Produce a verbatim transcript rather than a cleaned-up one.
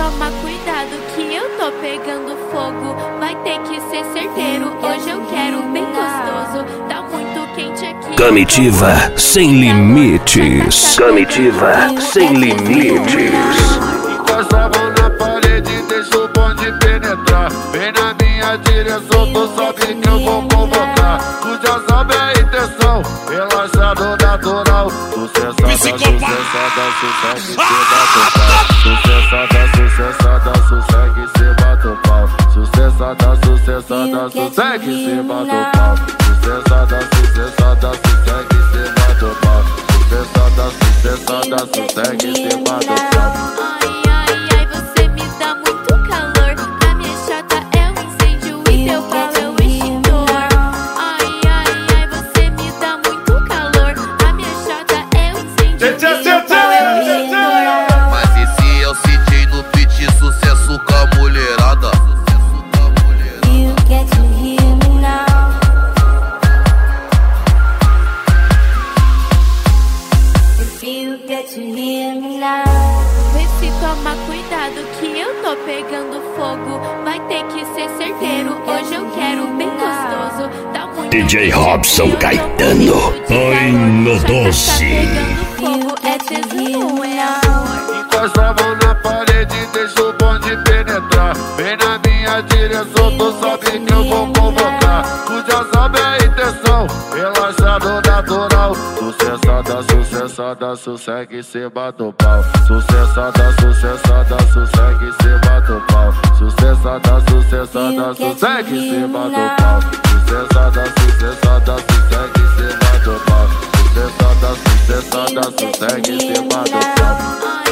toma cuidado que eu tô pegando fogo. Vai ter que ser certeiro, hoje eu quero bem gostoso. Tá muito quente aqui. Comitiva sem limites. Comitiva sem limites. Encosta a mão na parede, deixa o bonde penetrar. Vem na minha direção, tu sabe que eu vou convocar. Tu já sabe a intenção, relaxado natural. Sucessada, sucessada, sucesso, sucessada, sucessada, sucesso em cima do pau. Sucessada, sucessada, sucesso em cima do pau. Sucessada, sucessada, sucesso em cima do pau. Sucessada, sucessada, sucesso em cima do pau. Ai, ai, ai, você me dá muito calor. A minha chata é um incêndio e teu pau é o extintor. Ai, ai, ai, você me dá muito calor. A minha chata é um incêndio e teu pau é o extintor. Mas e se eu sentir no beat sucesso com a mulherada? You get to hear me now. If you get to hear me now. Vê se toma cuidado que eu tô pegando fogo. Vai ter que ser certeiro, hoje eu quero bem gostoso. Tá muito D J quente Robson aqui, eu tô Caetano, morrendo de ai calor. no Já doce. tá pegando fogo, é tesão, é amor. Encosta a mão na parede, deixa o bonde penetrar. Vem na minha direção, tu sabe que eu vou convocar. Tu já sabe a intenção, relaxado natural. Sucessada, sucessada, sucesso em cima do pau. Sucessada, sucessada, sucesso em cima do pau. Sucessada, sucessada, sucesso em cima do pau. Sucessada, sucessada, sucesso em cima do pau. Sucessada, sucessada, sucesso em cima do pau.